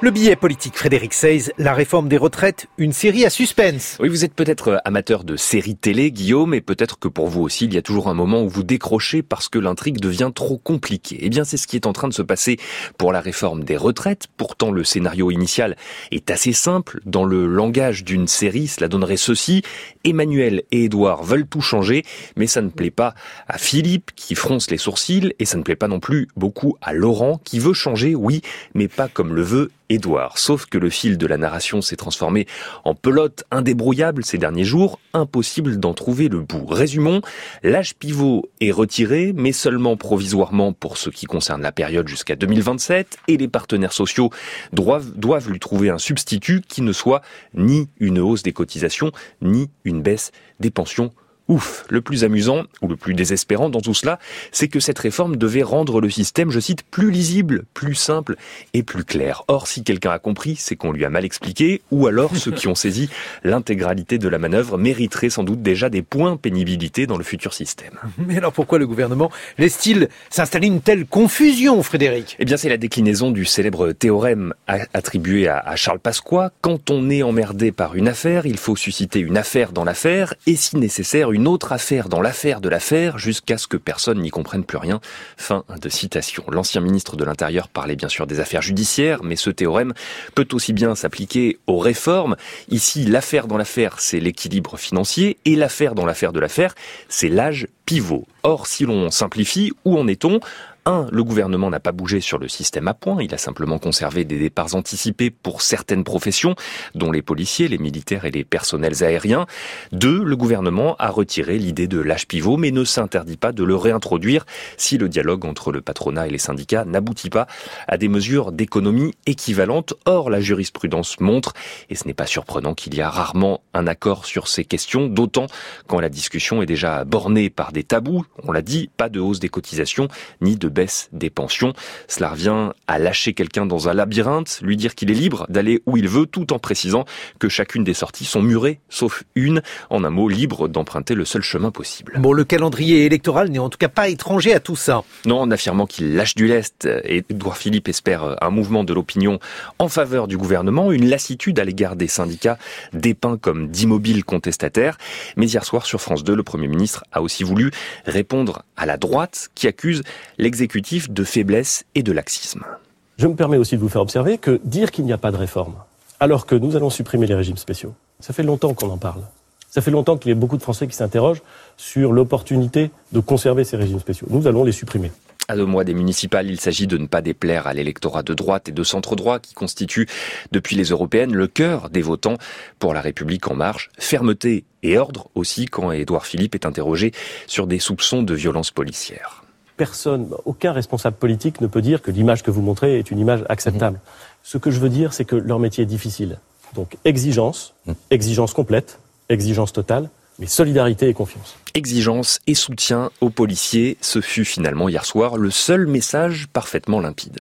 Le billet politique, Frédéric Seyss, la réforme des retraites, une série à suspense. Oui, vous êtes peut-être amateur de séries télé, Guillaume, et peut-être que pour vous aussi, il y a toujours un moment où vous décrochez parce que l'intrigue devient trop compliquée. Eh bien, c'est ce qui est en train de se passer pour la réforme des retraites. Pourtant, le scénario initial est assez simple. Dans le langage d'une série, cela donnerait ceci. Emmanuel et Édouard veulent tout changer, mais ça ne plaît pas à Philippe, qui fronce les sourcils, et ça ne plaît pas non plus beaucoup à Laurent, qui veut changer, oui, mais pas comme le veut Édouard. Sauf que le fil de la narration s'est transformé en pelote indébrouillable ces derniers jours, impossible d'en trouver le bout. Résumons, l'âge pivot est retiré, mais seulement provisoirement pour ce qui concerne la période jusqu'à 2027, et les partenaires sociaux doivent lui trouver un substitut qui ne soit ni une hausse des cotisations, ni une baisse des pensions. Ouf, le plus amusant, ou le plus désespérant dans tout cela, c'est que cette réforme devait rendre le système, je cite, plus lisible, plus simple et plus clair. Or, si quelqu'un a compris, c'est qu'on lui a mal expliqué, ou alors ceux qui ont saisi l'intégralité de la manœuvre mériteraient sans doute déjà des points pénibilité dans le futur système. Mais alors pourquoi le gouvernement laisse-t-il s'installer une telle confusion, Frédéric ? Eh bien, c'est la déclinaison du célèbre théorème attribué à Charles Pasqua. Quand on est emmerdé par une affaire, il faut susciter une affaire dans l'affaire, et si nécessaire, une autre affaire dans l'affaire de l'affaire, jusqu'à ce que personne n'y comprenne plus rien. Fin de citation. L'ancien ministre de l'Intérieur parlait bien sûr des affaires judiciaires, mais ce théorème peut aussi bien s'appliquer aux réformes. Ici, l'affaire dans l'affaire, c'est l'équilibre financier, et l'affaire dans l'affaire de l'affaire, c'est l'âge pivot. Or, si l'on simplifie, où en est-on ? 1. Le gouvernement n'a pas bougé sur le système à points, il a simplement conservé des départs anticipés pour certaines professions, dont les policiers, les militaires et les personnels aériens. 2. Le gouvernement a retiré l'idée de l'âge pivot, mais ne s'interdit pas de le réintroduire si le dialogue entre le patronat et les syndicats n'aboutit pas à des mesures d'économie équivalentes. Or, la jurisprudence montre, et ce n'est pas surprenant, qu'il y a rarement un accord sur ces questions, d'autant quand la discussion est déjà bornée par des tabous. On l'a dit, pas de hausse des cotisations, ni de baisse des pensions. Cela revient à lâcher quelqu'un dans un labyrinthe, lui dire qu'il est libre d'aller où il veut, tout en précisant que chacune des sorties sont murées, sauf une, en un mot, libre d'emprunter le seul chemin possible. Bon, le calendrier électoral n'est en tout cas pas étranger à tout ça. Non, en affirmant qu'il lâche du lest, Édouard Philippe espère un mouvement de l'opinion en faveur du gouvernement, une lassitude à l'égard des syndicats dépeints comme d'immobiles contestataires. Mais hier soir, sur France 2, le Premier ministre a aussi voulu répondre à la droite qui accuse l'exécutif de faiblesse et de laxisme. Je me permets aussi de vous faire observer que dire qu'il n'y a pas de réforme, alors que nous allons supprimer les régimes spéciaux, ça fait longtemps qu'on en parle. Ça fait longtemps qu'il y a beaucoup de Français qui s'interrogent sur l'opportunité de conserver ces régimes spéciaux. Nous allons les supprimer. À 2 mois des municipales, il s'agit de ne pas déplaire à l'électorat de droite et de centre-droit qui constitue, depuis les européennes, le cœur des votants pour La République en marche. Fermeté et ordre aussi quand Édouard Philippe est interrogé sur des soupçons de violence policière. Personne, aucun responsable politique ne peut dire que l'image que vous montrez est une image acceptable. Ce que je veux dire, c'est que leur métier est difficile. Donc exigence complète, exigence totale, mais solidarité et confiance. Exigence et soutien aux policiers, ce fut finalement hier soir le seul message parfaitement limpide.